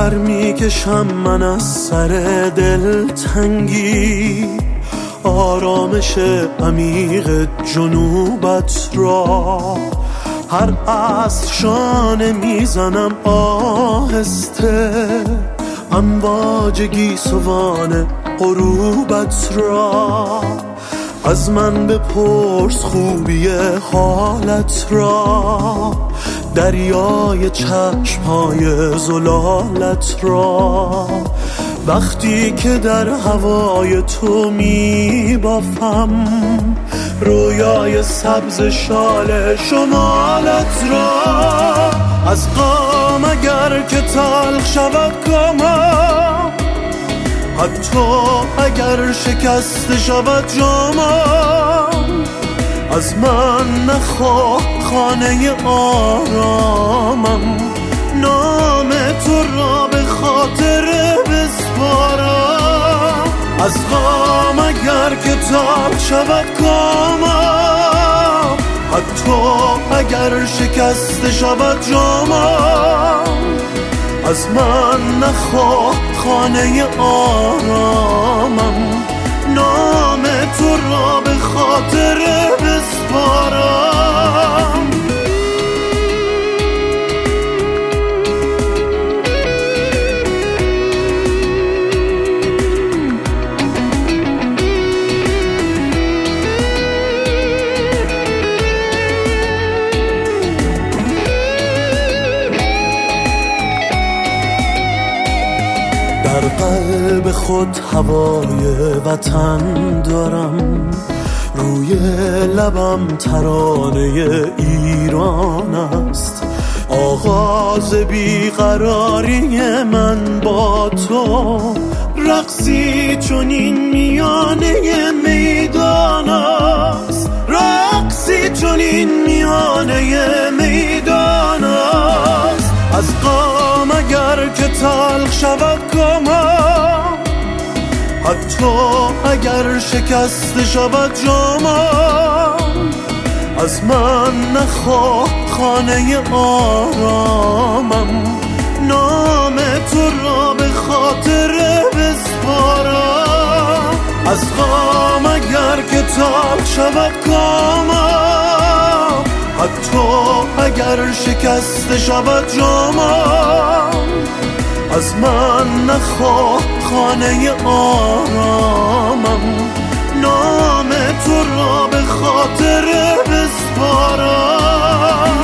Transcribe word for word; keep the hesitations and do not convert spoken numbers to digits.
پر میکشم من از سر دلتنگی، آرامش عمیق جنوبت را. هر عصر شانه میزنم آهسته، امواج گیسوان غروبت را. از من بپرس خوبی حالت را، دریای چشمهای زلالت را. وقتی که در هوای تو می بافم رویای سبز شال شمالت را. از غم اگر که تلخ شود کامم، حتی اگر شکست شود جامم، از من نخواه خانه آرامم، نام تو را به خاطر بسپارم. از غم اگر که تلخ شود کامم، حتی اگر شکست شود جامم، از من نخواه خانه آرامم، نام تو را به خاطر بسپارم. در قلب خود هوای وطن دارم، روی لبم ترانه ایران است. آغاز بیقراری من با تو، رقصی چنین میانه میدان است، رقصی چنین میانه میدان است. از غم اگر که تلخ شود کامم، حتی اگر شکست شود جامم، از من نخواه خانه آرامم، نام تو را به خاطر بسپارم. از غم اگر که تلخ شود کامم، حتی اگر شکست شود جامم، از من نخواه خانه آرامم، نام تو را به خاطر بسپارم.